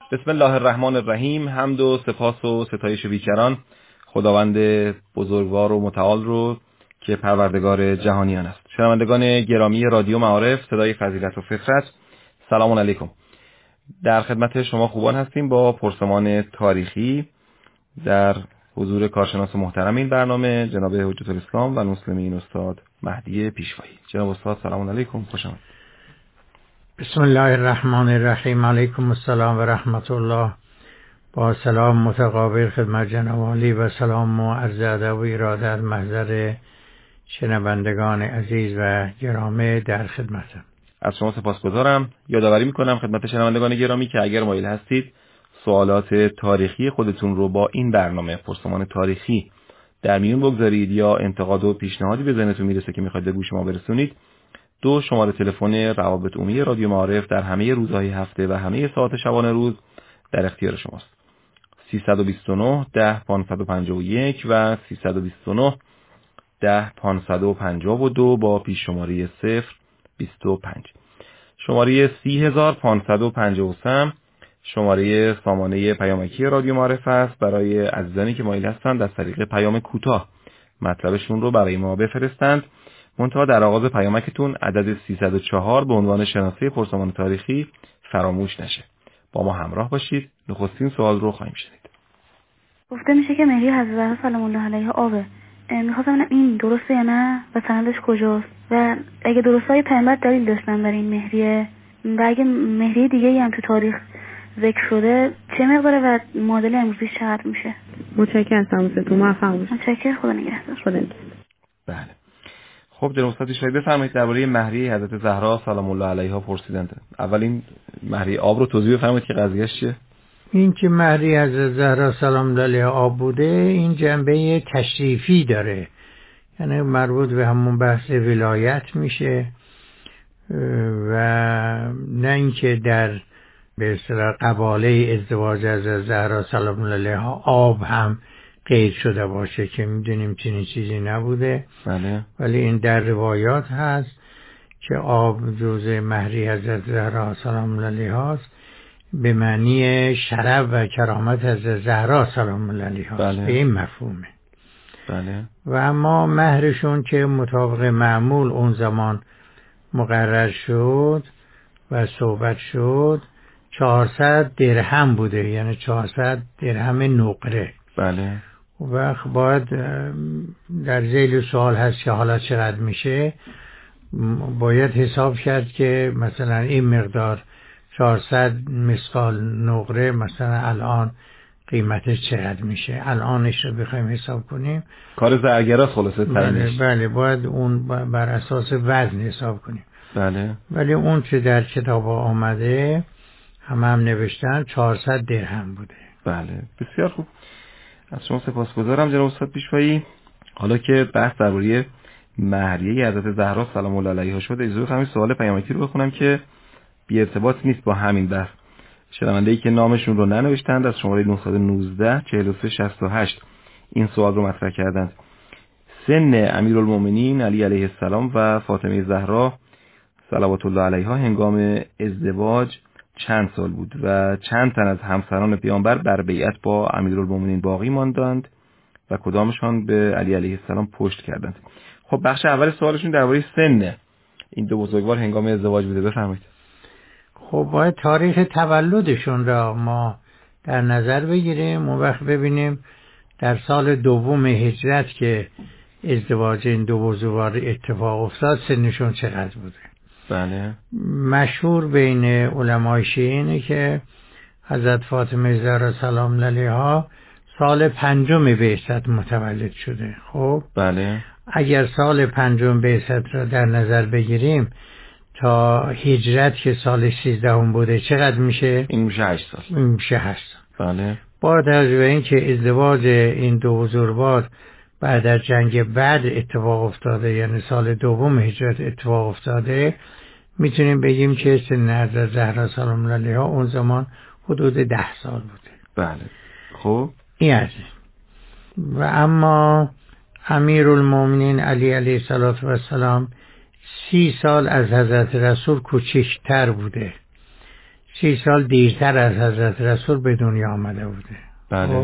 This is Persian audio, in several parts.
بسم الله الرحمن الرحیم. حمد و سپاس و ستایش بیکران خداوند بزرگوار و متعال رو که پروردگار جهانیان است. شنوندگان گرامی رادیو معارف صدای فضیلت و فطرت، سلام علیکم. در خدمت شما خوبان هستیم با پرسمان تاریخی در حضور کارشناس محترم این برنامه جناب حجت الاسلام و المسلمین استاد مهدی پیشوایی. جناب استاد سلام علیکم، خوش آمدید. بسم الله الرحمن الرحیم. علیکم السلام و رحمت الله. با سلام متقابل خدمت جناب عالی و سلام و عرض ادب و ارادت محضر شنوندگان عزیز و گرامی در خدمتم. از شما سپاسگزارم. یادآوری میکنم خدمت شنوندگان گرامی که اگر مایل هستید سوالات تاریخی خودتون رو با این برنامه پرسمان تاریخی در میون بگذارید یا انتقاد و پیشنهادی به ذهنتون میرسه که میخواید به گوش ما برسونید، 2 شماره تلفن روابط عمومی رادیو معارف در همه روزهای هفته و همه ساعات شبانه روز در اختیار شماست. 329 10 551 و 329 10 552 با پیش شماره 025. شماره 30553 شماره سامانه پیامکی رادیو معارف است برای عزیزانی که مایل هستند از طریق پیام کوتاه مطلبشون رو برای ما بفرستند. منتها در آغاز پیامکتون عدد 304 به عنوان شناسه پرسمان تاریخی فراموش نشه. با ما همراه باشید. نخستین سوال رو خواهیم شنید. گفته میشه که مهری حضرت زهرا سلام الله علیها آبه. میخواستم ببینم این درسته یا نه و سندش کجاست و اگه درسته پیامبر دلیل داشتن برای این مهریه و اگه مهری دیگه‌ای هم تو تاریخ ذکر شده چه مقداره و معادل امروزی چقدر میشه؟ متشکرم سلامتتون، موفق باشید. متشکرم، خدا نگهدار. خدا نگهدار. بله. خب جناب استاد شاید بفرمایید درباره مهریه حضرت زهرا سلام الله علیها پرسیدند. اول این مهریه آب رو توضیح بفرمایید که قضیهش چیه؟ این که مهری حضرت زهرا سلام الله علیها آب بوده این جنبه تشریفی داره، یعنی مربوط به همون بحث ولایت میشه و نه اینکه در به اصطلاح قباله ازدواج حضرت زهرا سلام الله علیها آب هم قید شده باشه که میدونیم چنین چیزی نبوده. بله. ولی این در روایات هست که آب جزء مهری حضرت زهرا سلام الله علیها است به معنی شرف و کرامت حضرت زهرا سلام الله علیها است. بله. به این مفهومه. بله. و اما مهرشون که مطابق معمول اون زمان مقرر شد و صحبت شد 400 درهم بوده، یعنی 400 درهم نقره. بله. و باید در ذیل سوال هست که حالا چقدر میشه، باید حساب کرد که مثلا این مقدار 400 مثقال نقره مثلا الان قیمتش چقدر میشه، الانش رو بخوایم حساب کنیم کار زرگراست خلاصه تعیینش. بله باید اون بر اساس وزن حساب کنیم. بله. ولی اون چه در کتاب آمده هم نوشتن 400 درهم بوده. بله بسیار خوب. از شما سپاسگزارم جناب استاد پیشوایی. حالا که بحث درباره مهریه حضرت زهرا سلام الله علیها شد، اجازه بدید همین سوال پیامکی رو بخونم که بی ارتباط نیست با همین بحث. شنونده‌ای که نامشون رو ننوشتند از شماره 919 4368 این سوال رو مطرح کردند. سن امیرالمومنین علی علیه السلام و فاطمه زهرا صلوات الله علیها هنگام ازدواج چند سال بود و چند تن از همسران پیامبر بر بیعت با امیرالمومنین باقی ماندند و کدامشان به علی علیه السلام پشت کردند؟ خب بخش اول سوالشون درباره سن این دو بزرگوار هنگام ازدواج بوده. بفرمایید. خب باید تاریخ تولدشون را ما در نظر بگیریم، اون وقت ببینیم در سال دوم هجرت که ازدواج این دو بزرگوار اتفاق افتاد سنشون چقدر بوده. بله. مشهور بین علمای شیعه اینه که حضرت فاطمه زهرا سلام الله علیها سال 5 بعثت متولد شده. خب بله. اگر سال 5 بعثت را در نظر بگیریم تا هجرت که سال 13 بوده چقدر میشه؟ این میشه 8 سال. این میشه 8 سال. بله. با توجه به این که ازدواج این دو بزرگوار بعد از جنگ بعد اتفاق افتاده، یعنی سال دوم هجرت اتفاق افتاده، میتونیم بگیم که سن حضرت زهرا سلام الله علیها اون زمان حدود 10 سال بوده. بله. خب این از این. و اما امیرالمومنین علی علیه السلام 30 سال از حضرت رسول کوچکتر بوده. 30 سال دیرتر از حضرت رسول به دنیا آمده بوده. بله.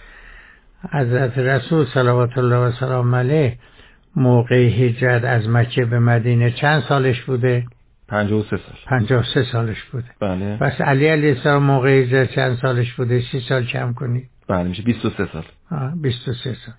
حضرت رسول صلوات الله و سلام علیه موقع هجرت از مکه به مدینه چند سالش بوده؟ 53 سال. 53 سالش بوده. بله. پس علی علیه السلام موقع هجرت چند سالش بوده؟ 30 سال کم کنید. بله میشه 23 سال. 23 سال.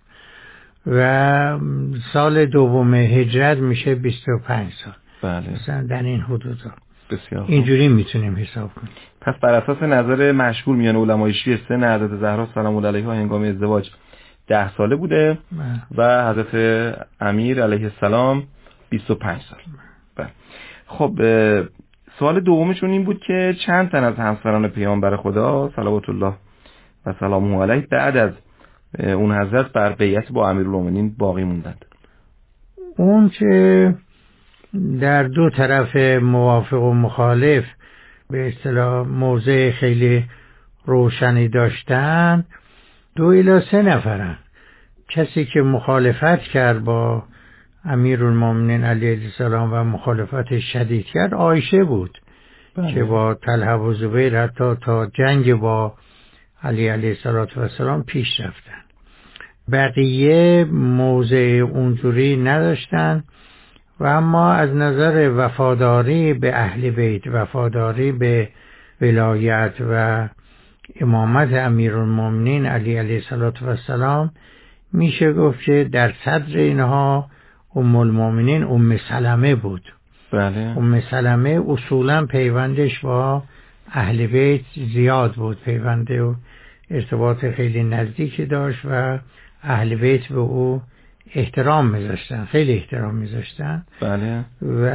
و سال دوم هجرت میشه 25 سال. بله. مثلا در این حدودا. بسیار اینجوری میتونیم حساب کنیم. پس بر اساس نظر مشهور میان علمای شیعه سن حضرت زهرا سلام الله علیها هنگام ازدواج 10 ساله بوده و حضرت امیر علیه السلام 25 سال. بله. خب سوال دومشون این بود که چند تن از همسران پیامبر خدا صلوات الله و سلامه علیه بعد از اون حضرت بر بیعت با امیرالمومنین باقی موندند؟ اون که در دو طرف موافق و مخالف به اصطلاح موضع خیلی روشنی داشتن 2 الی 3 نفرن. کسی که مخالفت کرد با امیرالمومنین علیه السلام و مخالفت شدید کرد عایشه بود. بله. که با طلحه و زبیر حتی تا جنگ با علی علیه السلام پیش رفتن. بقیه موضع اونجوری نداشتن و اما از نظر وفاداری به اهل بیت، وفاداری به ولایت و امامت امیرالمومنین علی علیه السلام میشه گفت که در صدر اینها ام المومنین ام سلمه بود. بله. ام سلمه اصولا پیوندش با اهل بیت زیاد بود، پیونده و ارتباط خیلی نزدیکی داشت و اهل بیت به او احترام میذاشتن، خیلی احترام میذاشتن. بله. و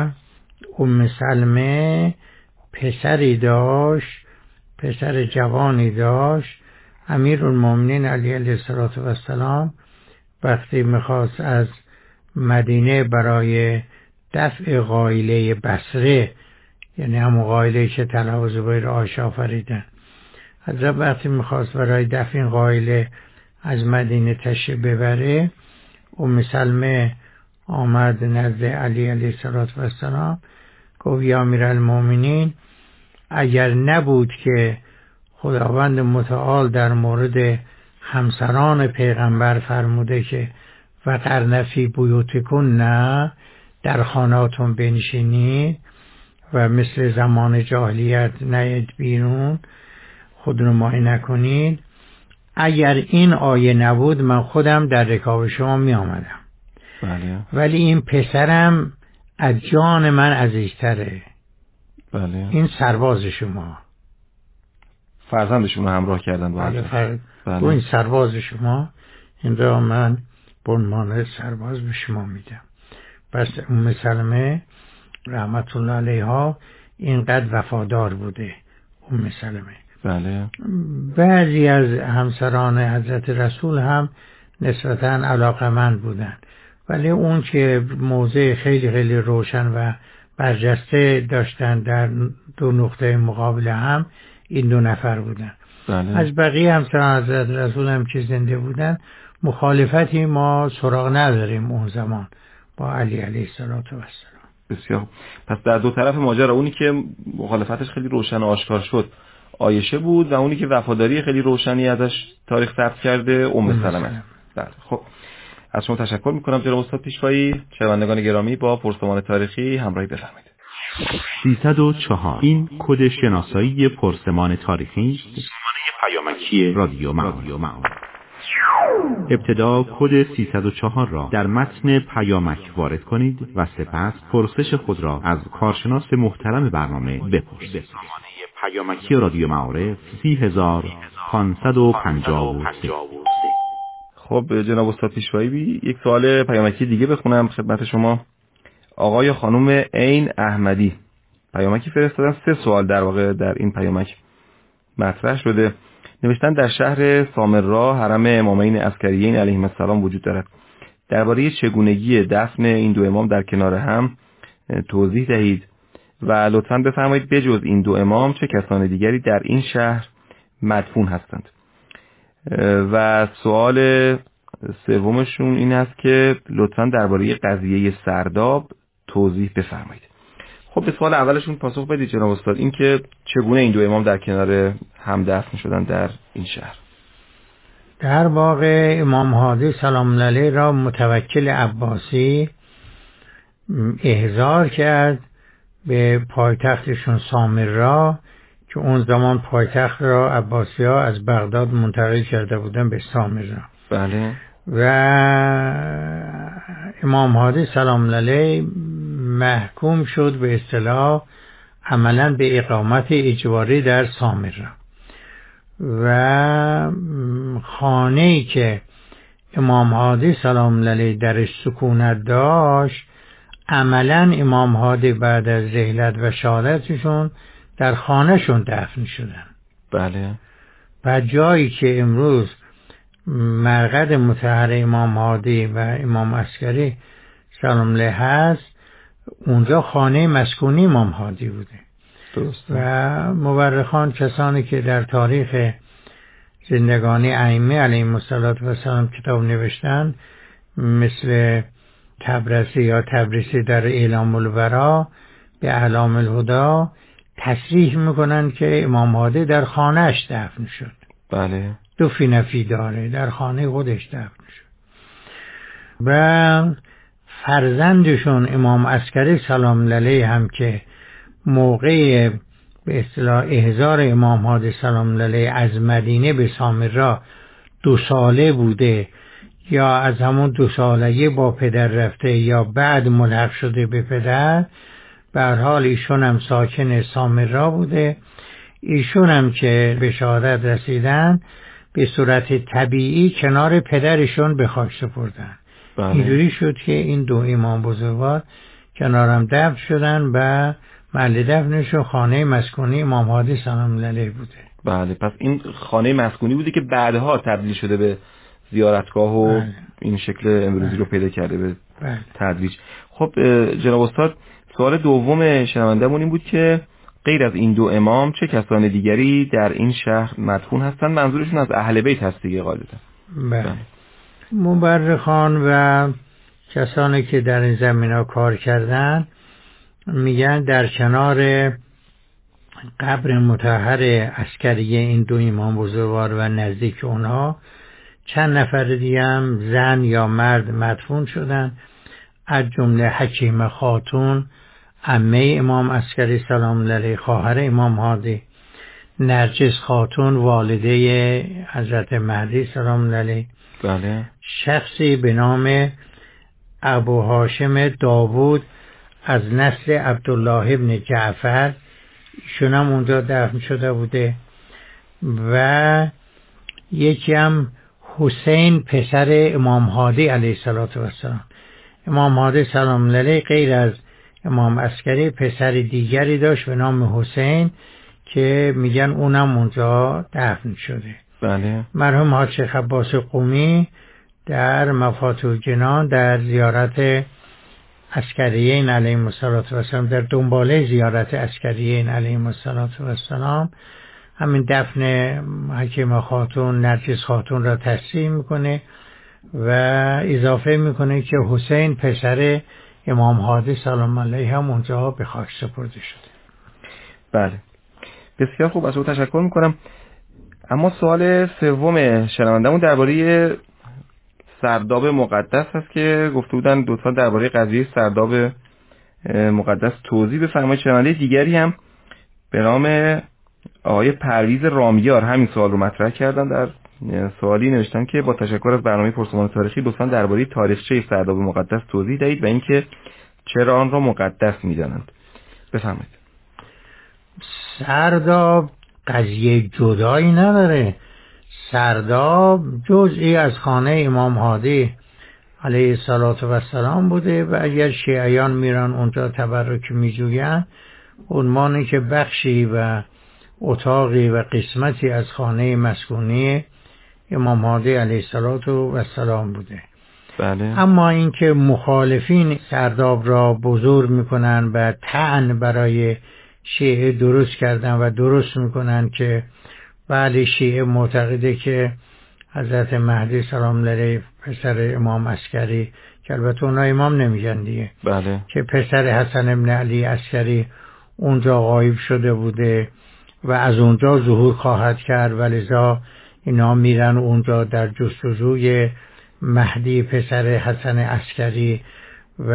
ام سلمه پسری داشت، پسر جوانی داشت. امیرالمومنین علیه السلام وقتی میخواست از مدینه برای دفع غایله بصره، یعنی همون غایله که طلحه و زبیر عایشه آفریدن، حضرت وقتی میخواست برای دفع این غایله از مدینه تشریف ببره، ام سلمه آمد نزد علی علیه السلام گفت یا امیرالمومنین اگر نبود که خداوند متعال در مورد همسران پیغمبر فرموده که وقرن فی بیوتکن، نه در خانهاتون بنشینید و مثل زمان جاهلیت نیاید بیرون، خودنمایی نکنید، اگر این آیه نبود من خودم در رکاب شما می آمدم. بله. ولی این پسرم از جان من عزیزتره. بله. این سرباز شما، فرزندشون رو همراه کردن با بله. این سرباز شما، این را من به عنوان سرباز به شما میدم. پس ام سلمه رحمت الله علیها اینقدر وفادار بوده. ام سلمه. بله. بعضی از همسران حضرت رسول هم نسبتاً علاقمند بودن، ولی اون که موضع خیلی خیلی روشن و برجسته داشتن در دو نقطه مقابل هم این 2 نفر بودن. بله. از بقیه همسران حضرت رسول هم که زنده بودن مخالفتی ما سراغ نداریم اون زمان با علی علیه السلام. بسیار. پس در دو طرف ماجرا اونی که مخالفتش خیلی روشن و آشکار شد عایشه بود و اونی که وفاداری خیلی روشنی ازش تاریخ ثبت کرده ام سلمه. بله. خب از شما تشکر میکنم جناب استاد پیشوایی. شنوندگان گرامی با پرسمان تاریخی همراهی بفرمایید. 304 این کد شناسایی پرسمان تاریخی است. پیامکی رادیو معارف. ابتدا کد 304 را در متن پیامک وارد کنید و سپس پرسش خود را از کارشناس محترم برنامه بپرسید. پیامکی رادیو معارف 30553. خب جناب استاد پیشوایی یک سوال پیامکی دیگه بخونم خدمت شما. آقای خانم عین احمدی پیامکی فرستادن. 3 سوال در واقع در این پیامک مطرح شده. نوشتن در شهر سامرا حرم امامین عسکریین علیهم السلام وجود دارد. درباره چگونگی دفن این 2 امام در کنار هم توضیح دهید و لطفاً بفرمایید بجز این 2 امام چه کسان دیگری در این شهر مدفون هستند. و سوال سومشون این است که لطفاً درباره قضیه سرداب توضیح بفرمایید. خب به سوال اولشون پاسخ بدید جناب استاد، این که چگونه این دو امام در کنار هم دفن شدن در این شهر؟ در واقع امام هادی سلام الله علیه را متوکل عباسی احضار کرد به پایتختشون سامرا که اون زمان پایتخت را عباسی ها از بغداد منتقل کرده بودن به سامرا. بله. و امام هادی سلام الله علیه محکوم شد به اصطلاح عملا به اقامت اجباری در سامرا و خانه‌ای که امام هادی سلام الله علیه درش سکونت داشت عملا امام هادی بعد از رحلت و شهادتشون در خانهشون دفن شدن. بله. و جایی که امروز مرقد مطهر امام هادی و امام عسکری سلام الله هست اونجا خانه مسکونی امام هادی بوده. درسته. و مورخان کسانی که در تاریخ زندگانی ائمه علیهم السلام کتاب نوشتن مثل طبرسی یا تبریسی در اعلام الورا به اعلام الهدا تصریح میکنن که امام هادی در خانهش دفن شد. بله. دفن فی داره، در خانه خودش دفن شد. و فرزندشون امام عسکری سلام الله علیه هم که موقع به اصطلاح احضار امام هادی سلام الله علیه از مدینه به سامرا 2 ساله بوده یا از همون 2 سالگی با پدر رفته یا بعد ملحق شده به پدر، به هر حال ایشون هم ساکن سامرا بوده. ایشون هم که به شهادت رسیدن به صورت طبیعی کنار پدرشون به خاک سپردن. اینجوری شد که این 2 امام بزرگوار کنارم دفن شدن و محل دفنشون خانه مسکونی امام هادی سلام الله علیه بوده. بله. پس این خانه مسکونی بوده که بعدها تبدیل شده به زیارتگاه و این شکل امروزی رو پیدا کرده به تدریج. خب جناب استاد، سوال دوم شنونده‌مون این بود که غیر از این 2 امام چه کسان دیگری در این شهر مدفون هستند؟ منظورشون از اهل بیت هست دیگه غالبا. بله. مورخان و کسانی که در این زمینه کار کردن میگن در کنار قبر مطهر عسکری این 2 امام بزرگوار و نزدیک اونها چند نفر دیگه هم زن یا مرد مدفون شدن، از جمله حکیم خاتون عمه امام عسکری سلام الله علیه خواهر امام هادی، نرجس خاتون والده حضرت مهدی سلام الله علیه. بله. شخصی به نام ابو هاشم داوود از نسل عبدالله ابن جعفر، ایشون هم اونجا دفن شده بوده. و یکی هم حسین پسر امام هادی علیه السلام. امام هادی سلام الله علیه غیر از امام عسکری پسر دیگری داشت به نام حسین که میگن اونم اونجا دفن شده. بله. مرحوم حاج شیخ عباس قمی در مفاتیح الجنان در زیارت عسکریین علیهم السلام در دنباله زیارت عسکریین علیهم السلام همین دفن حکیم خاتون نرجس خاتون را تصریح میکنه و اضافه میکنه که حسین پسر امام هادی سلام علیه هم اونجا به خاک سپرده شده. بله. بسیار خوب، از او تشکر میکنم. اما سوال سوم شنونده‌مون درباره سرداب مقدس هست که گفته بودن لطفا درباره قضیه سرداب مقدس توضیح بفرمایید. شنونده دیگری هم به نام آقای پرویز رامیار همین سوال رو مطرح کردن. در سوالی نوشتن که با تشکر از برنامه پرسمان تاریخی لطفا درباره تاریخچه سرداب مقدس توضیح دهید و اینکه چرا آن را مقدس می‌دانند. بفرمایید. سرداب قضیه جدایی نداره. سرداب جزئی از خانه امام هادی علیه السلام بوده و اگر شیعیان میرن اونجا تبرک میجوین، عنوانی که بخشی و اتاقی و قسمتی از خانه مسکونی امام هادی علیه السلام بوده. بله. اما اینکه مخالفین سرداب را بزرگ میکنن و طعن برای شیعه درست کردن و درست میکنن که بله شیعه معتقده که حضرت مهدی سلام الله علیه پسر امام عسکری که البته اونا امام نمیگن دیگه، بله، که پسر حسن ابن علی عسکری اونجا غایب شده بوده و از اونجا ظهور خواهد کرد و لذا اینا میرن اونجا در جستجوی مهدی پسر حسن عسکری و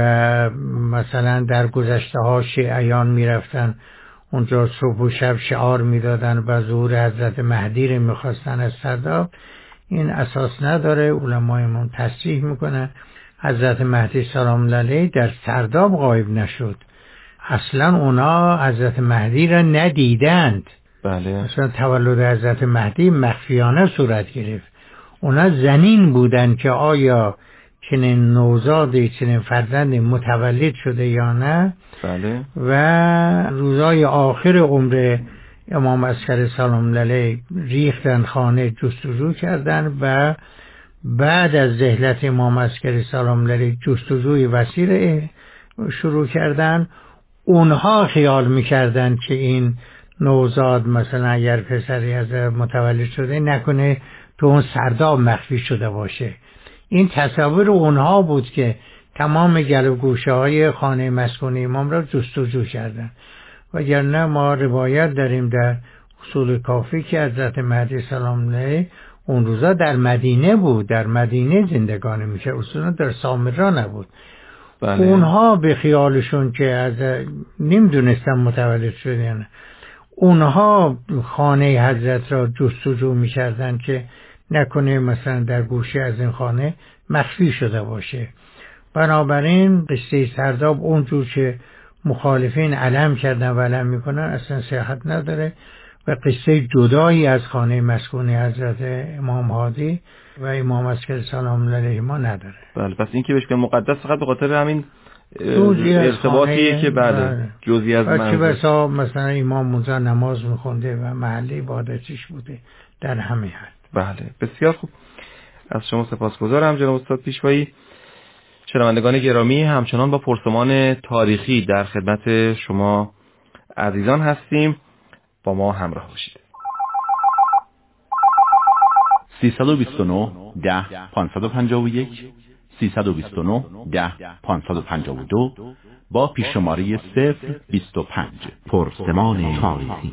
مثلا در گذشته ها شیعیان میرفتن اونجا صبح و شب شعار میدادن و ظهور حضرت مهدی رو میخواستن از سرداب. این اساس نداره. علمایمون تصریح میکنن حضرت مهدی سلام الله علیه در سرداب غایب نشد، اصلا اونا حضرت مهدی را ندیدند. بله، اصلا تولد حضرت مهدی مخفیانه صورت گرفت. اونا زنین بودن که آیا چنین نوزادی چنین فرزندی متولد شده یا نه. بله، و روزای آخر عمر امام عسکری سلام الله علیه ریختن خانه جستجو کردن و بعد از ذهلت امام عسکری سلام الله علیه جستجوی وسیع شروع کردن. اونها خیال میکردن که این نوزاد مثلا اگر پسری از متولد شده نکنه تو اون سرداب مخفی شده باشه. این تصور اونها بود که تمام گلو گوشه های خانه مسکون امام را جستجو کردن. وگرنه ما روایت داریم در اصول کافی که حضرت مهدی سلام الله علیه اون روزا در مدینه بود، در مدینه زندگانی میشه، اصولا در سامرا نبود. بله. اونها به خیالشون که از نمیدونستن متولد شدن، اونها خانه حضرت را جستجو میکردن که نکنه مثلا در گوشه از این خانه مخفی شده باشه. بنابراین قصه سرداب اونجور که مخالفین علم کردن و علم میکنن اصلا صحت نداره و قصه جدایی از خانه مسکون حضرت امام هادی و امام عسکری سلام الله علیه ما نداره. بله، پس این که بهش مقدس فقط به خاطر همین ارتباطیه که بله جزئی از منظور. بچه بسا مثلا امام اونجا نماز میخونده و محل عبادتش بوده در همین حد. بله، بسیار خوب. از شما سپاسگزارم جناب استاد پیشوایی. شنوندگان گرامی، همچنان با پرسمان تاریخی در خدمت شما عزیزان هستیم. با ما همراه باشید. 329 10 551 329 10 552 با پیششماره 025 پرسمان تاریخی.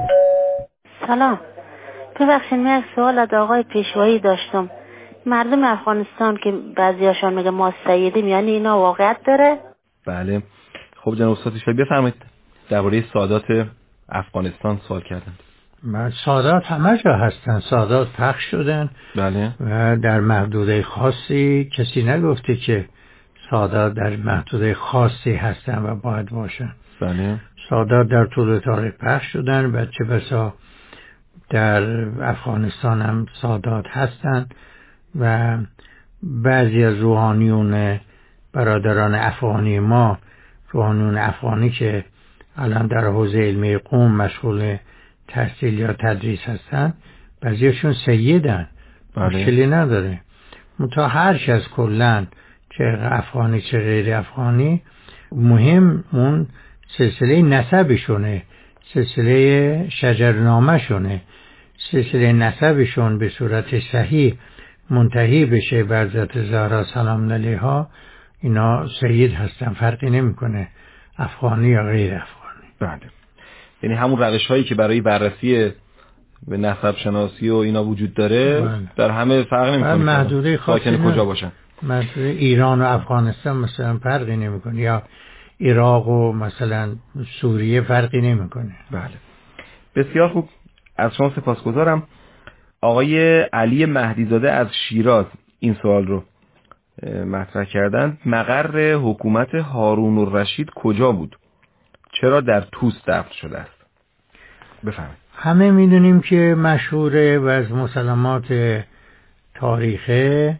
سلام، ببخشید من یک سوال از آقای پیشوایی داشتم. مردم افغانستان که بعضیاشان میگه ما سیدیم، یعنی اینا واقعیت داره؟ بله. خب جناب استاد پیشوایی بفرمایید درباره سادات افغانستان سوال کردند. سادات همه جا هستن، سادات پخش شدن. بله. و در محدوده خاصی کسی نگفته که سادات در محدوده خاصی هستن و باید باشن. بله. سادات در طول تاریخ پخش شدن و چه بسا در افغانستان هم سادات هستن و بعضی از روحانیون برادران افغانی ما، روحانیون افغانی که الان در حوزه علمی قم مشغول تحصیل یا تدریس هستن، بعضیشون سیدن. مشکلی نداره. منتها هر کس کلن چه افغانی چه غیر افغانی، مهم اون سلسله نسبشونه، سلسله شجرنامه شونه، سلسله نسبشون به صورت صحیح منتهی بشه بر حضرت زهرا سلام الله علیها. اینا سید هستن، فرقی نمیکنه افغانی یا غیر افغانی. بله. یعنی همون روش هایی که برای بررسی به نسب شناسی و اینا وجود داره در همه فرق نمیکنه. محدوده خاصی کجا باشن. محدوده ایران و افغانستان مثلا فرقی نمیکنه، یا عراق و مثلا سوریه فرقی نمیکنه. بله. بسیار خوب. از شما سپاسگزارم. آقای علی مهدیزاده از شیراز این سوال رو مطرح کردند. مقر حکومت هارون الرشید کجا بود؟ چرا در طوس دفن شده است؟ بفرمایید. همه میدونیم که مشهوره و از مسلمات تاریخه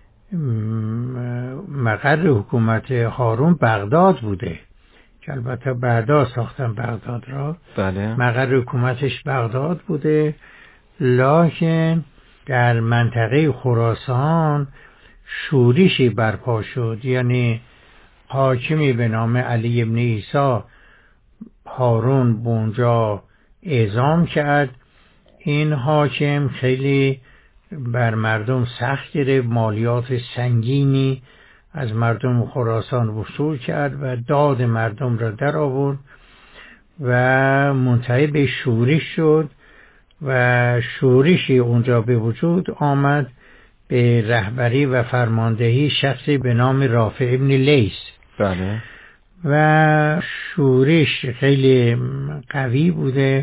مقر حکومت هارون بغداد بوده که البته بعدا ساختن بغداد را. بله. مقر حکومتش بغداد بوده، لکن در منطقه خراسان شورشی برپا شد. یعنی حاکمی به نام علی ابن عیسی هارون بونجا اعزام کرد. این حاکم خیلی بر مردم سخت گرفت، مالیات سنگینی از مردم خراسان وصول کرد و داد مردم را در آورد و منتهی به شورش شد و شورشی اونجا به وجود آمد به رهبری و فرماندهی شخصی به نام رافع ابن لیث. بله. و شورش خیلی قوی بوده،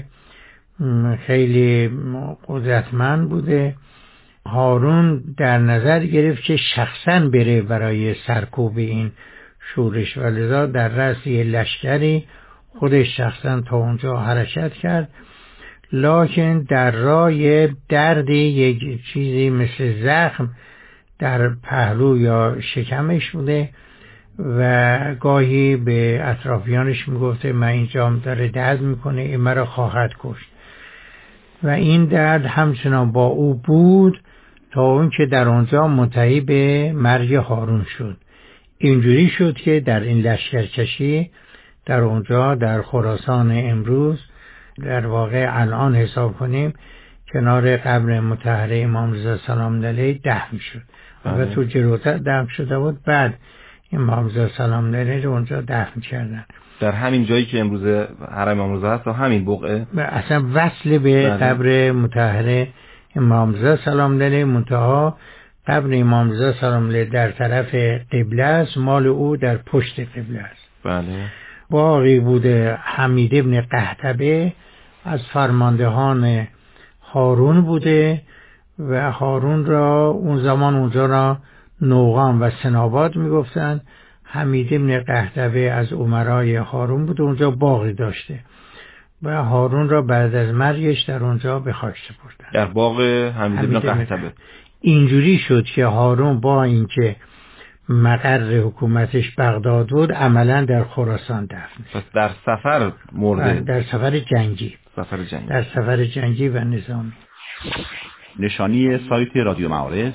خیلی قدرتمند بوده. هارون در نظر گرفت که شخصا بره برای سرکوب این شورش و لذا در رأس لشکری خودش شخصا تا اونجا حرکت کرد، لکن در راه درد یک چیزی مثل زخم در پهلو یا شکمش بوده و گاهی به اطرافیانش میگفته من اینجام داره درد میکنه، این مرا خواهد کشت و این درد همچنان با او بود تا اون که در آنجا منتهی به مرگ هارون شد. اینجوری شد که در این لشکرکشی در اونجا در خراسان امروز در واقع الان حساب کنیم کنار قبر مطهر امام رضا سلام علیه دفن شد و تو جلوتر دفن شده بود، بعد امام رضا سلام علیه رو اونجا دفن کردن در همین جایی که امروز حرم امام رضا هست و همین بقعه اصلا وصل به قبر مطهر امام رضا سلام علیه. منتها قبر امام رضا سلام علیه در طرف قبله است، مال او در پشت قبله است. بله. باقی بوده حمید ابن قحطبه از فرماندهان هارون بوده و هارون را اون زمان اونجا را نوغان و سناباد میگفتن. حمید ابن قحطبه از امرای هارون بود، اونجا باغی داشته و هارون را بعد از مرگش در اونجا به خاک سپردن در باغ حمید ابن قحطبه. اینجوری شد که هارون با اینکه مقر حکومتش بغداد بود عملا در خراسان دفن شد. پس در سفر مرده. در سفر جنگی. در سفر جنگی و نظامی. نشانی سایت رادیو معارف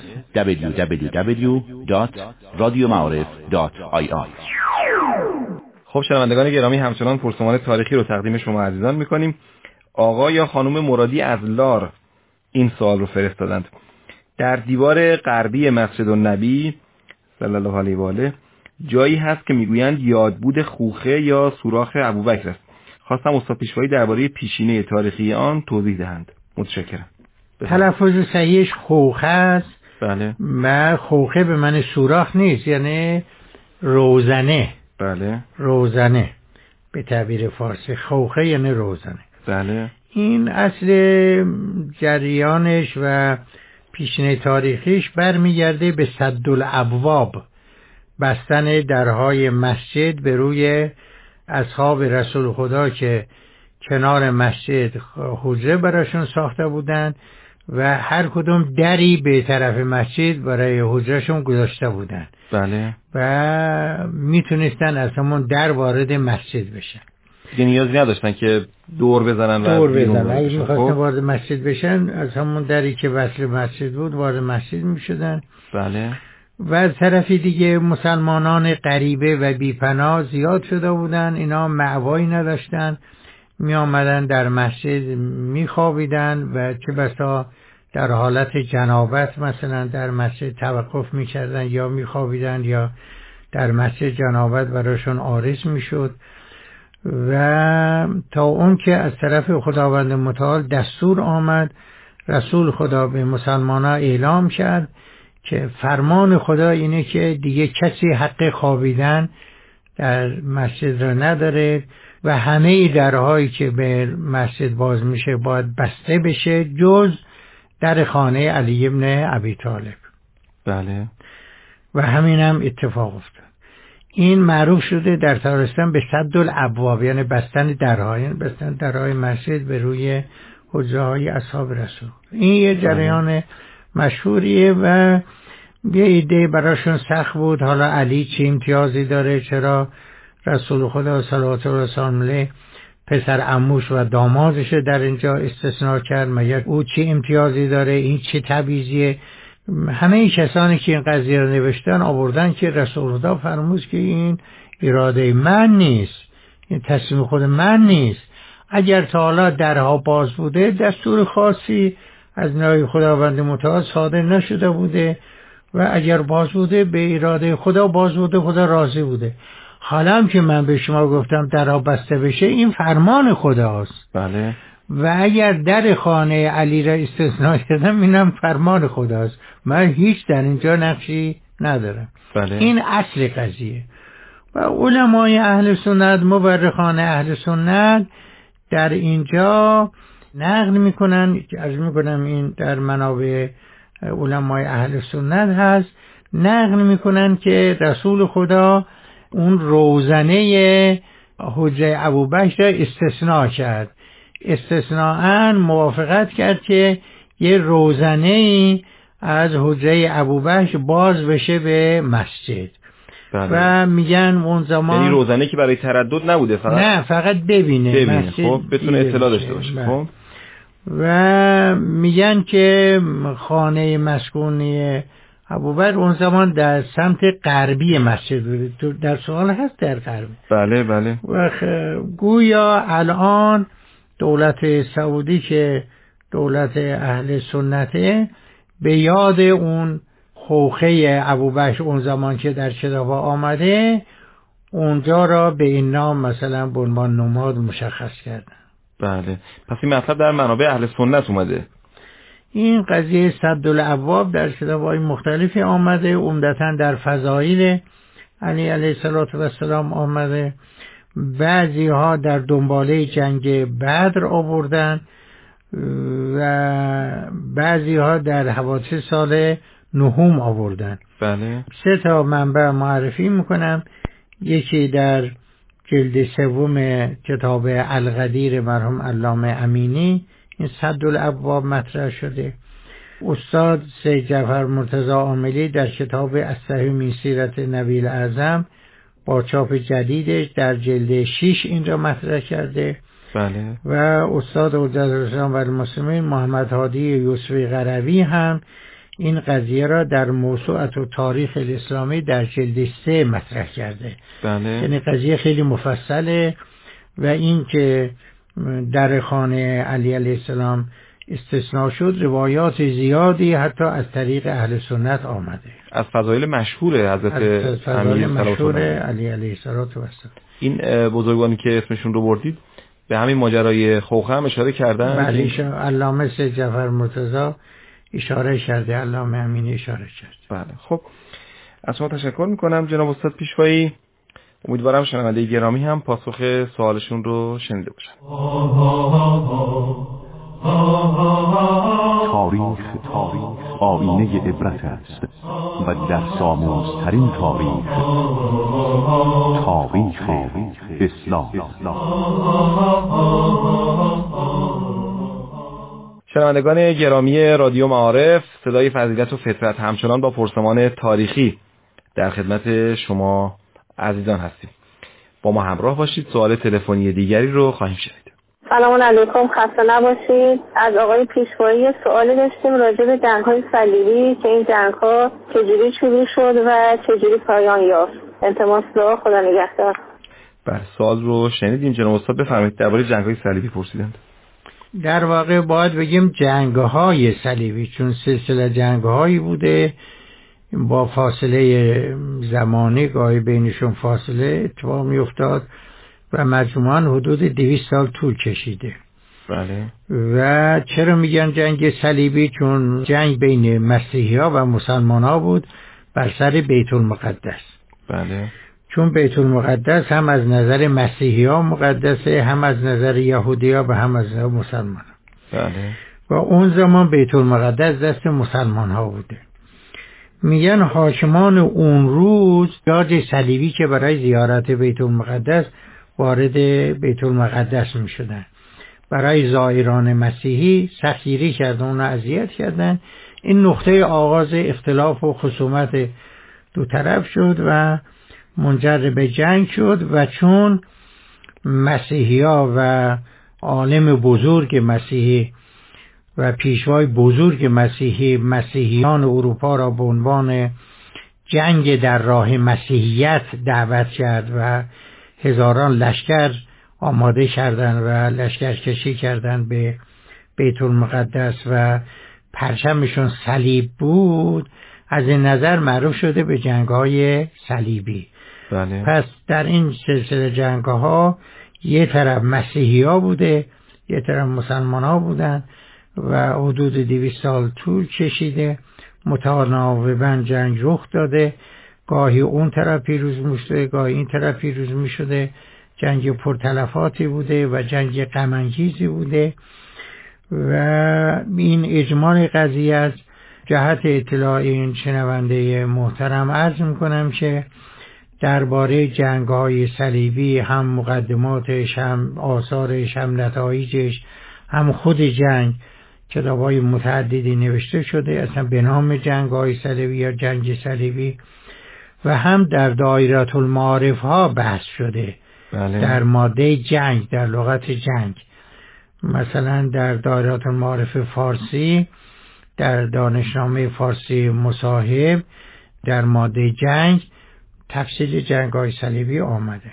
www.radiomعارف.ir. خب شنوندگان گرامی، همچنان پرسمان تاریخی رو تقدیم شما عزیزان میکنیم. آقا یا خانم مرادی از لار این سوال رو فرستادند. در دیوار غربی مسجد النبی صلی الله علیه و آله جایی هست که میگویند یادبود خوخه یا سوراخ ابوبکر است. خواستم استاد پیشوایی درباره پیشینه تاریخی آن توضیح دهند. متشکرم. تلفظ صحیحش خوخه است. بله. و خوخه به معنی سوراخ نیست، یعنی روزنه. بله. روزنه به تعبیر فارسی خوخه یعنی روزنه. بله. این اصل جریانش و پیشینه تاریخیش برمیگرده به سد الابواب، بستن درهای مسجد به روی اصحاب رسول خدا که کنار مسجد حجره براشون ساخته بودند و هر کدوم دری به طرف مسجد برای حجرهشون گذاشته بودند. بله. و میتونستن از همون در وارد مسجد بشن، دیگه نیازی نداشتن که دور بزنن. اگه میخواستن وارد مسجد بشن از همون دری که وصل مسجد بود وارد مسجد میشدن. بله. و از طرفی دیگه مسلمانان غریبه و بیپناه زیاد شده بودن، اینا مأوایی نداشتن، می آمدن در مسجد می خوابیدن و چه بسا در حالت جنابت مثلا در مسجد توقف می کردن یا می خوابیدن یا در مسجد جنابت براشون عارض می شد. و تا اون که از طرف خداوند متعال دستور آمد، رسول خدا به مسلمانان اعلام کرد که فرمان خدا اینه که دیگه کسی حق خوابیدن در مسجد را نداره و همه درهایی که به مسجد باز میشه باید بسته بشه جز در خانه علی ابن ابی طالب. بله. و همین هم اتفاق افتاد. این معروف شده در تارستان به سد الابواب، یعنی بستن درهای مسجد به روی حجره های اصحاب رسول. این یه جریان مشهوریه و یه ایده براشون سخت بود. حالا علی چه امتیازی داره؟ چرا رسول خدا صلوات الله علیه پسر عموش و دامادش در اینجا استثناء کرد؟ مگر او چه امتیازی داره؟ این چه تبعیضیه؟ همه این کسانی که این قضیه رو نوشتن آوردن که رسول خدا فرمود که این اراده من نیست، این تصمیم خود من نیست. اگر تا حالا درها باز بوده دستور خاصی از نوع خداوند متعال صادر نشده بوده، و اگر باز بوده به اراده خدا باز بوده، خدا راضی بوده. حالا هم که من به شما گفتم درها بسته بشه، این فرمان خداست. بله. و اگر در خانه علی را استثناء کردم، اینم فرمان خداست. من هیچ در اینجا نقشی ندارم. بله. این اصل قضیه. و علمای اهل سنت، مورخان اهل سنت در اینجا نقل میکنن، عرض میکنم این در منابع علمای اهل سنت هست، نقل میکنن که رسول خدا اون روزنه حجره ابوبکر را استثناء کرد، استثناءً موافقت کرد که یه روزنه از حجره ابوبکر باز بشه به مسجد. بله. و میگن اون زمان یعنی روزنه که برای تردد نبوده، فقط نه، فقط ببینه. خب بتونه اطلاع داشته باشه. خب و میگن که خانه مسکونی ابوبکر اون زمان در سمت غربی مسجد بود. در سوال هست در غربی. بله بله. و گویا الان دولت سعودی که دولت اهل سنته، به یاد اون خوخه ابوبکر اون زمان که در کتابا آمده، اونجا را به این نام مثلا به عنوان نماد مشخص کردن. بله. پس این مطلب در منابع اهل سنت اومده. این قضیه سد الابواب در کتاب‌های مختلفی آمده، عمدتاً در فضائل علی علیه السلام آمده. بعضی ها در دنباله جنگ بدر آوردن و بعضی ها در حوادث سال نهم آوردن. بله. 3 منبع معرفی میکنم. یکی در جلد 3 کتاب القدیر مرحوم علامه امینی این سد الابواب مطرح شده. استاد سید جعفر مرتضی عاملی در کتاب الصحیح من سیرت نبی الاعظم با چاپ جدیدش در جلد 6 این را مطرح کرده. بله. و استاد حجت الاسلام و المسلمین محمد هادی یوسفی قروی هم این قضیه را در موسوعه و تاریخ الاسلامی در جلد 3 مطرح کرده. بله. یعنی قضیه خیلی مفصله. و این که در خانه علی علیه السلام استثناء شد، روایات زیادی حتی از طریق اهل سنت آمده. از فضایل مشهور حضرت فضایل مشهور علی علیه السلام. این بزرگانی که اسمشون رو بردید به همین ماجرای خوخه هم اشاره کردن. بله. علامه سید جعفر مرتضی اشاره کرده، علامه امینی اشاره کرد. بله. خب از شما تشکر میکنم جناب استاد پیشوایی. امیدوارم شنونده گرامی هم پاسخ سوالشون رو شنیده باشن. تاریخ آینه عبرت است و در ساموزترین تاریخ اسلام. شنوندگان گرامی رادیو معارف، صدای فضیلت و فطرت همچنان با پرسمان تاریخی در خدمت شما عزیزان هستیم. با ما همراه باشید. سوال تلفنی دیگری رو خواهیم شنید. سلام علیکم، خسته نباشید. از آقای پیشوایی سوالی داشتیم راجع به جنگ‌های صلیبی که این جنگ‌ها چجوری شروع شد و چجوری پایان یافت. التماس دعا، خدا نگهدار. بله، سوال رو شنیدیم. جناب استاد بفرمایید درباره جنگ‌های صلیبی پرسیدند. در واقع باید بگیم جنگ‌های صلیبی، چون سلسله جنگ‌هایی بوده با فاصله زمانی، گاهی بینشون فاصله اتفاق می‌افتاد و مجموعاً حدود 200 سال طول کشیده. بله. و چرا میگن جنگ صلیبی؟ چون جنگ بین مسیحی‌ها و مسلمان‌ها بود بر سر بیت المقدس. بله. چون بیت المقدس هم از نظر مسیحی‌ها مقدسه، هم از نظر یهودی‌ها و هم از نظر مسلمان‌ها. بله. و اون زمان بیت المقدس دست مسلمان‌ها بوده. میگن حاکمان اون روز جاج صلیبی که برای زیارت بیت المقدس وارد بیت المقدس می شدن، برای زائران مسیحی سخیری کردن، اون اذیت کردن. این نقطه آغاز اختلاف و خصومت دو طرف شد و منجر به جنگ شد. و چون مسیحی‌ها و عالم بزرگ مسیحی و پیشوای بزرگ مسیحیان اروپا را به عنوان جنگ در راه مسیحیت دعوت کرد و هزاران لشکر آماده کردند و لشکر کشی کردند به بیت المقدس و پرچمشون صلیب بود، از این نظر معروف شده به جنگ‌های صلیبی. بله. پس در این سلسله جنگ‌ها یه طرف مسیحی‌ها بوده، یه طرف مسلمان‌ها بودن و حدود 200 سال طول کشیده. متناوباً جنگ رخ داده، گاهی اون طرف پیروز می‌شده، گاهی این طرف پیروز می‌شده. جنگ پرتلفاتی بوده و جنگ غم‌انگیزی بوده و این اجمال قضیه است. جهت اطلاع این شنونده محترم عرض می‌کنم که درباره جنگ‌های صلیبی هم مقدماتش، هم آثارش، هم نتایجش، هم خود جنگ کتاب‌های متعددی نوشته شده اصلا به نام جنگ‌های صلیبی یا جنگ صلیبی و هم در دایره المعارف ها بحث شده. بله. در ماده جنگ، در لغت جنگ، مثلا در دایره المعارف فارسی، در دانشنامه فارسی مصاحب در ماده جنگ تفصیل جنگ‌های صلیبی آمده.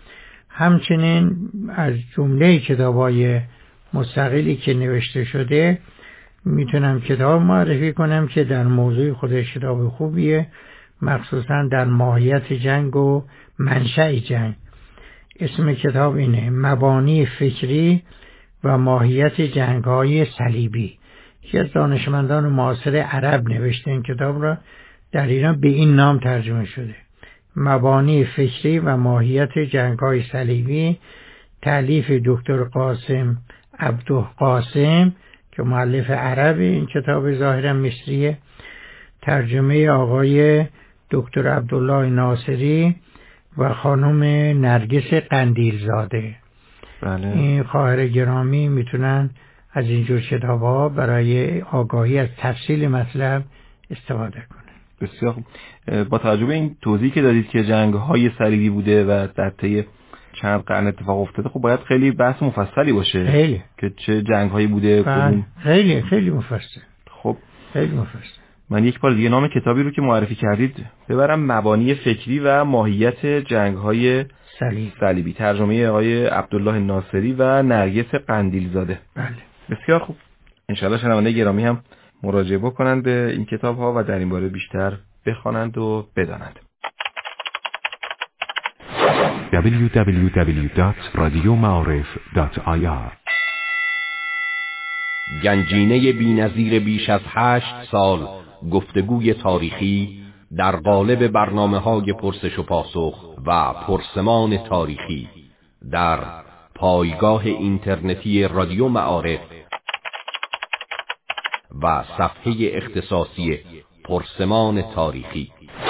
همچنین از جمله کتاب‌های مستقلی که نوشته شده میتونم کتاب معرفی کنم که در موضوع خودش کتاب خوبیه، مخصوصا در ماهیت جنگ و منشأ جنگ. اسم کتاب اینه: مبانی فکری و ماهیت جنگ‌های صلیبی. یکی از دانشمندان معاصر عرب نوشته این کتاب را، در ایران به این نام ترجمه شده: مبانی فکری و ماهیت جنگ‌های صلیبی، تألیف دکتر قاسم عبدالقاسم که مؤلف عرب این کتاب ظاهرا مصریه، ترجمه آقای دکتر عبدالله ناصری و خانم نرگس قندیلزاده. بله. این خواهر گرامی میتونن از اینجور کتاب‌ها برای آگاهی از تفصیل مطلب استفاده کنن. بسیار خوب. با توجه به این توضیحی که دادید که جنگ‌های صلیبی بوده و در طی چند قرن اتفاق افتاده، خب باید خیلی بحث مفصلی باشه. خیلی. که چه جنگ‌هایی بوده، کدوم. خیلی مفصل. خب خیلی مفصل. من یک بار دیگه نام کتابی رو که معرفی کردید ببرم: مبانی فکری و ماهیت جنگ‌های صلیبی، ترجمه آقای عبدالله ناصری و نرگس قندیلزاده. بله. بسیار خوب. انشالله شنونده گرامی هم مراجعه بکنند به این کتاب‌ها و در این باره بیشتر بخوانند و بدانند. www.radiomaarif.ir گنجینه بی‌نظیر بیش از 8 سال گفتگوی تاریخی در قالب برنامه‌های پرسش و پاسخ و پرسمان تاریخی در پایگاه اینترنتی رادیو معارف و صفحه اختصاصی پرسمان تاریخی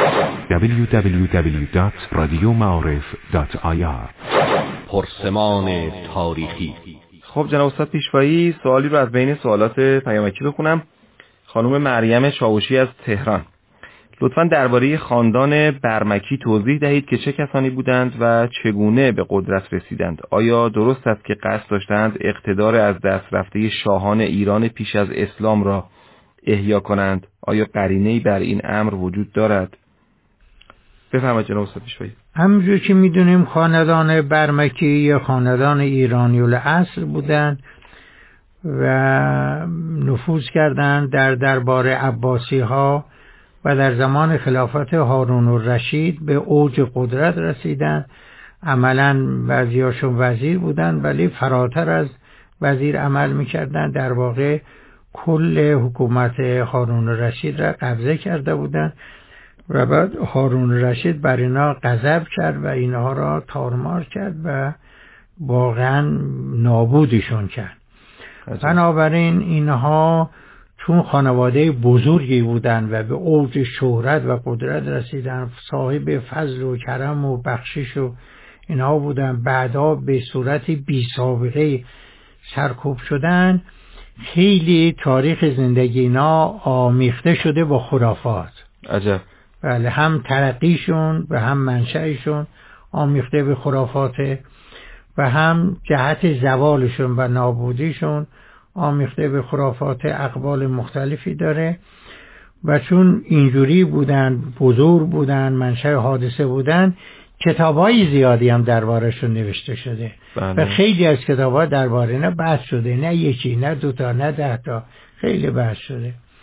www.radiomaarif.ir پرسمان تاریخی. خب جناب استاد پیشوایی، سوالی رو از بین سوالات پیامکی بخونم. خانم مریم چاوشی از تهران: لطفاً درباره خاندان برمکی توضیح دهید که چه کسانی بودند و چگونه به قدرت رسیدند. آیا درست است که قصد داشتند اقتدار از دست رفته شاهان ایران پیش از اسلام را احیا کنند؟ آیا قرینه‌ای بر این امر وجود دارد؟ بفرمایید جناب استاد پیشوایی. همونجور که میدونیم خاندان برمکی یا خاندان ایرانی الاصل بودند و نفوذ کردند در دربار عباسی ها و در زمان خلافت هارون الرشید به اوج قدرت رسیدند. عملاً بعضیاشون وزیر بودند ولی فراتر از وزیر عمل میکردند. در واقع کل حکومت هارون الرشید را قبضه کرده بودند و بعد هارون الرشید بر اینا غضب کرد و اینها را تارمار کرد و واقعا نابودشون کرد. بنابراین اینها چون خانواده بزرگی بودند و به اوج شهرت و قدرت رسیدن، صاحب فضل و کرم و بخشش و اینها بودن، بعدا به صورت بی سابقه سرکوب شدن، خیلی تاریخ زندگی اینا آمیخته شده با خرافات. عجب. بله، هم ترقیشون و هم منشأشون آمیخته به خرافاته و هم جهت زوالشون و نابودیشون آمیخته به خرافات اقوال مختلفی داره. و چون اینجوری بودن، بزرگ بودن، منشأ حادثه بودن، کتابای زیادی هم دربارشون نوشته شده. و خیلی از کتابا درباره اینا بحث شده، نه یکی، نه دوتا، نه 10 تا، خیلی بحث شده.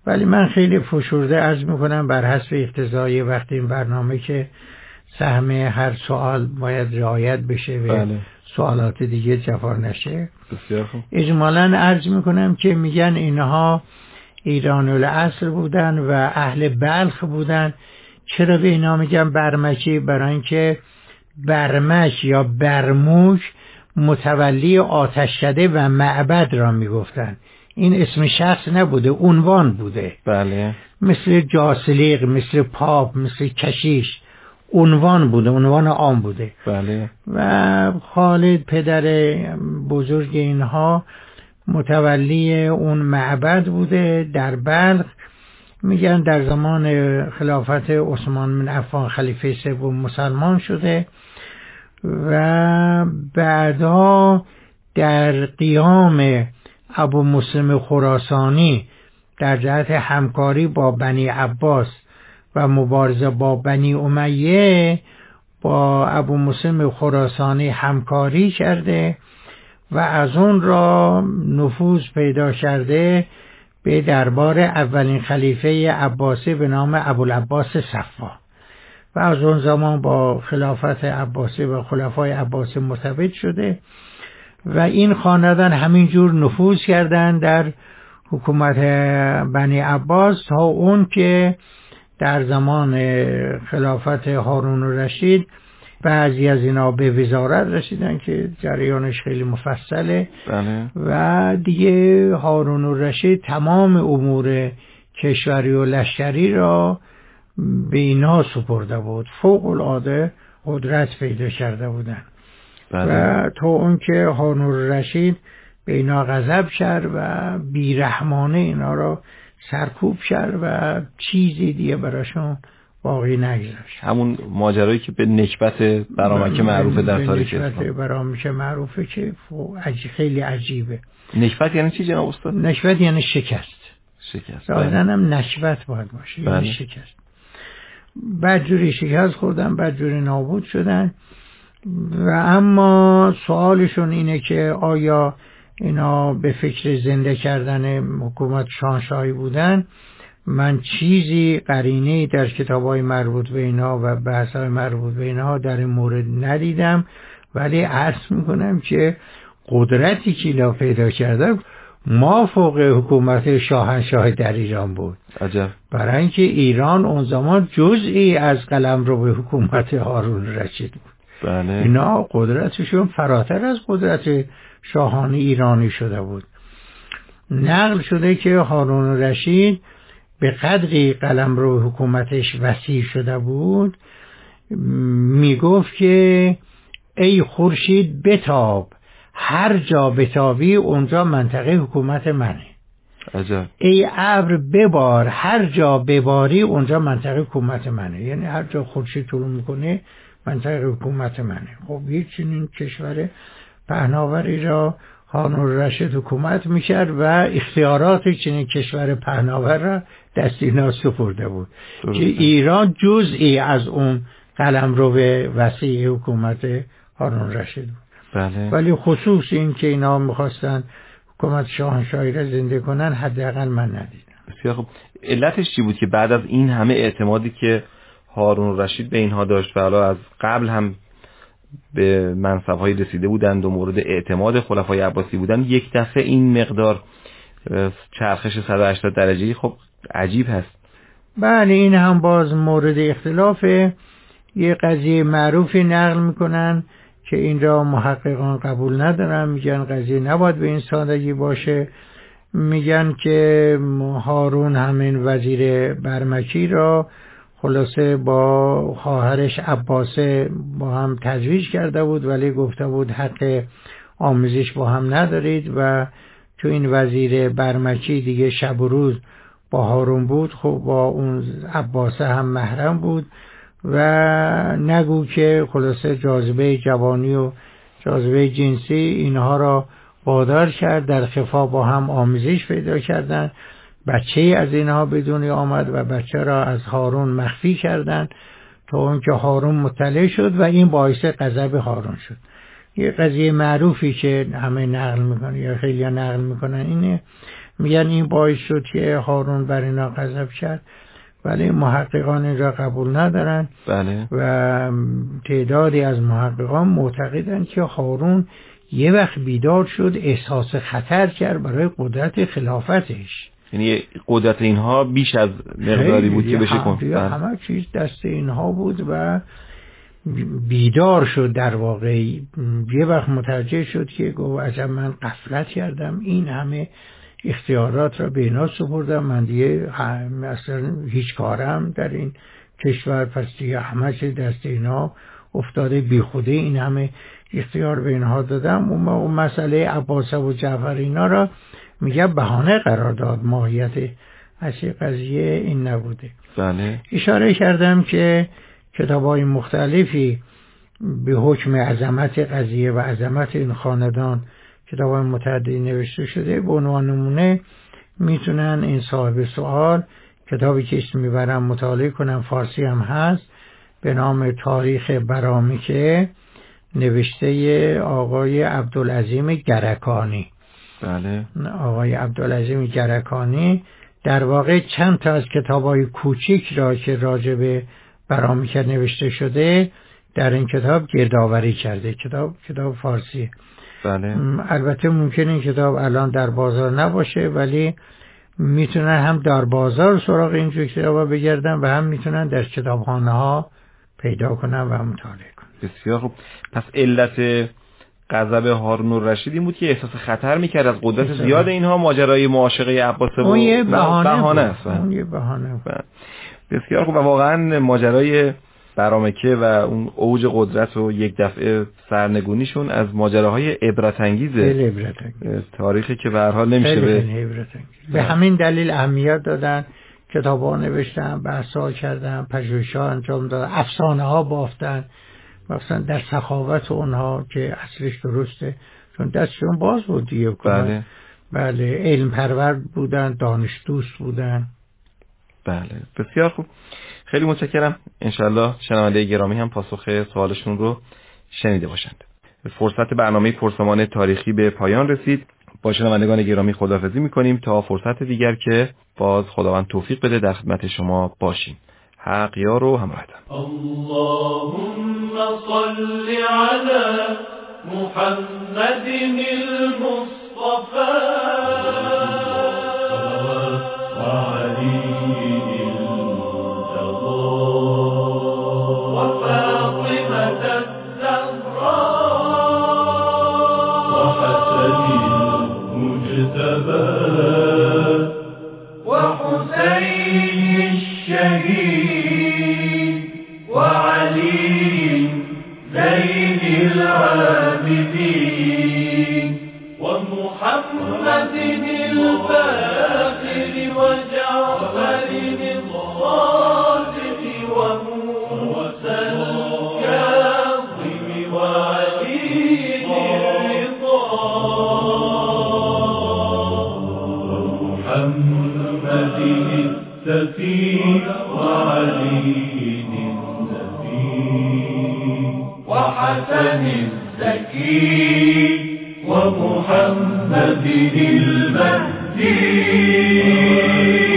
ولی من خیلی فشرده عرض میکنم بر حسب اقتضای وقت این برنامه که سهم هر سوال باید رعایت بشه و سوالات دیگه جفا نشه. بسیار خوب. اجمالاً عرض میکنم که میگن اینها ایران الاصل بودن و اهل بلخ بودن. چرا به اینا میگن برمکی؟ برای اینکه برمک یا برموک متولی آتشکده و معبد را میگفتن. این اسم شخص نبوده، عنوان بوده. بله. مثل جاسلیق، مثل پاپ، مثل کشیش، عنوان بوده، عنوان عام بوده. بله. و خالد پدر بزرگ اینها متولی اون معبد بوده در بلخ. میگن در زمان خلافت عثمان بن عفان خلیفه سوم مسلمان شده و بعدا در قیام ابو مسلم خراسانی در جهت همکاری با بنی عباس و مبارزه با بنی امیه با ابو مسلم خراسانی همکاری کرده و از اون را نفوذ پیدا کرده به دربار اولین خلیفه عباسی به نام ابوالعباس صفا و از اون زمان با خلافت عباسی و خلفای عباسی مرتبط شده و این خاندان همینجور نفوذ کردن در حکومت بنی عباس تا اون که در زمان خلافت هارون الرشید بعضی از اینا به وزارت رسیدن که جریانش خیلی مفصله. بله. و دیگه هارون الرشید تمام امور کشوری و لشکری را به اینا سپرده بود. فوق العاده قدرت پیدا کرده بودن. بله. و تا اون که هارون الرشید به اینا غضب کرد و بیرحمانه اینا را سرکوب کرد و چیزی دیگه براشون باقی نگذاشت. همون ماجرایی که به نکبت برامکه معروفه در تاریخ اسلام. نکبت برامکه معروفه که خیلی عجیبه. نکبت یعنی چی جناب استاد؟ نکبت یعنی شکست. ظاهراً هم نکبت باید باشه. بله. یعنی شکست. بدجوری شکست خوردن، بدجوری نابود شدن. و اما سوالشون اینه که آیا اینا به فکر زنده کردن حکومت شاهنشاهی بودن؟ من چیزی قرینه‌ای در کتاب‌های مربوط به اینا و بحث‌های مربوط به اینا در این مورد ندیدم، ولی عرض میکنم که قدرتی که اینا پیدا کردن ما فوق حکومت شاهنشاه در ایران بود. عجب. برای اینکه ایران اون زمان جزئی از قلمرو به حکومت هارون الرشید بود. بله. اینا قدرتشون فراتر از قدرت شاهان ایرانی شده بود. نقل شده که هارون الرشید به قدری قلمرو حکومتش وسیع شده بود میگفت که ای خورشید بتاب، هر جا بتابی اونجا منطقه حکومت منه. عجب. ای ابر ببار، هر جا بباری اونجا منطقه حکومت منه. یعنی هر جا خورشید طلوع میکنه منطقه حکومت منه. خب یک چنین کشور پهناوری را هارون الرشید حکومت میکرد و اختیارات چنین کشور پهناور را دست اینا سپرده بود که ایران جزئی از اون قلمرو وسیع حکومت هارون الرشید بود. بله. ولی خصوص این که اینا میخواستن حکومت شاهنشاهی را زنده کنن حداقل من ندیدم. بسیار خوب. علتش چی بود که بعد از این همه اعتمادی که هارون الرشید به اینها داشت و حالا از قبل هم به منصب‌های رسیده بودند و مورد اعتماد خلفای عباسی بودند، یک دفعه این مقدار چرخش 180 درجه‌ای خب عجیب هست. بله، این هم باز مورد اختلافه. یه قضیه معروفی نقل میکنن که این را محققان قبول ندارن، میگن قضیه نباید به این سادگی باشه. میگن که هارون همین وزیر برمکی را خلاصه با خواهرش عباسه با هم تزویج کرده بود، ولی گفته بود حق آموزش با هم ندارید و تو این وزیر برمکی دیگه شب و روز با هارون بود. خب با اون عباسه هم محرم بود و نگو که خلاصه جاذبه جوانی و جاذبه جنسی اینها را وادار کرد، در خفا با هم آموزش پیدا کردن. بچه از اینها به دنیا آمد و بچه را از هارون مخفی کردند تا اونکه هارون مطلع شد و این باعث غضب هارون شد. یه قضیه معروفی که همه نقل میکنن یا خیلی نقل میکنن اینه، میگن این باعث شد که هارون بر اینا غضب کرد، ولی محققان این را قبول ندارن. بله. و تعدادی از محققان معتقدن که هارون یه وقت بیدار شد، احساس خطر کرد برای قدرت خلافتش. یعنی قدرت اینها بیش از مقداری بود که بشه کنفرانس. همه چیز دست اینها بود و بیدار شد. در واقع یه وقت متوجه شد که گفت عجب من غفلت کردم، این همه اختیارات را به اینا سپردم، من دیگه اصلا هیچ کارم در این کشور، پس دیگه همه چیز دست اینا افتاده، بی خوده این همه اختیار به اینها دادم. اون مسئله عباس و جعفر اینا را میگه بهانه قرار داد، ماهیت اصلی قضیه این نبوده. بله. اشاره کردم که کتاب‌های مختلفی به حکم عظمت قضیه و عظمت این خاندان کتاب‌های متعددی نوشته شده. به عنوان نمونه میتونن این صاحب سوال کتابی که اسم میبرم مطالعه کنن، فارسی هم هست، به نام تاریخ برامیکه، نوشته آقای عبدالعظیم گرکانی. بله. آقای عبدالعظیم گرکانی در واقع چند تا از کتاب‌های کوچیک را که راجع به برامیکه نوشته شده در این کتاب گردآوری کرده. کتاب فارسی. بله. البته ممکنه این کتاب الان در بازار نباشه، ولی میتونن هم در بازار سراغ این کتابا بگردن و هم میتونن در کتابخانه ها پیدا کنن و مطالعه کنن. بسیار خوب. پس علت غضب هارون الرشید این بود که احساس خطر میکرد از قدرت زیاد اینها. ماجرای معاشقه عباس اون یه بهانه است. اون یه بهانه. بسیار خوب. و واقعا ماجرای برامیکه و اون اوج قدرت و یک دفعه سرنگونیشون از ماجراهای عبرت انگیزه تاریخی که به هر حال نمیشه به همین دلیل اهمیت دادن، کتاب‌ها نوشتن، بحث‌ها کردن، پژوهش‌ها انجام دادن، افسانه‌ها بافتن، مثلا در سخاوت اونها که اصلش درسته، چون دستشون باز بود دیگه. بله. علم پرور بودن، دانش دوست بودن. بله. بسیار خوب. خیلی متشکرم. انشالله شنونده گرامی هم پاسخ سوالشون رو شنیده باشند. فرصت برنامه پرسمان تاریخی به پایان رسید. با شنوندگان گرامی خداحافظی می‌کنیم تا فرصت دیگر که باز خداوند توفیق بده در خدمت شما باشیم. حق یار و همراهتان. اللهم صل علی محمد المصطفى و علی وحسين الشهيد وعلي زين العابدين ومحمد الباقر وجعفر الصادق وموسى الكاظم وعلي الرضا ومحمد السفين وعلي السفين وحسن الزكي ومحمد المهدي